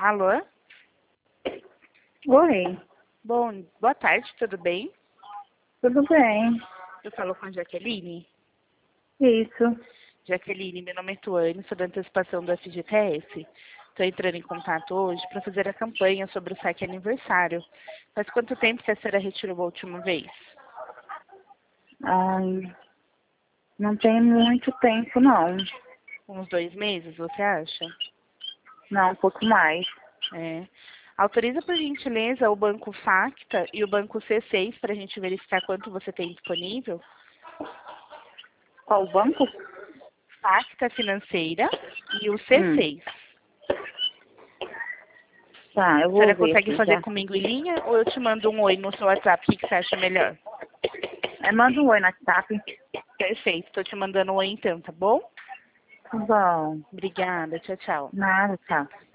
Alô? Oi, Boa tarde, tudo bem? tudo bem? Eu falo com a Jaqueline. Isso. Jaqueline, meu nome é Tuane, sou da antecipação do FGTS. Estou entrando em contato hoje para fazer a campanha sobre o saque aniversário. Faz quanto tempo que a senhora retirou a última vez? Ai, não tem muito tempo, não. Uns 2 meses, você acha? Não, um pouco mais. É. Autoriza, por gentileza, o Banco Facta e o Banco C6 para a gente verificar quanto você tem disponível? Qual banco? Facta Financeira e o Hum, C6. tá, eu A vou senhora ver consegue aqui fazer já. comigo em linha ou eu te mando um oi no seu WhatsApp? O que você acha melhor? Manda um oi no WhatsApp. Perfeito, estou te mandando um oi então, tá bom? Tá bom. Obrigada, tchau, tchau. Nada, tá.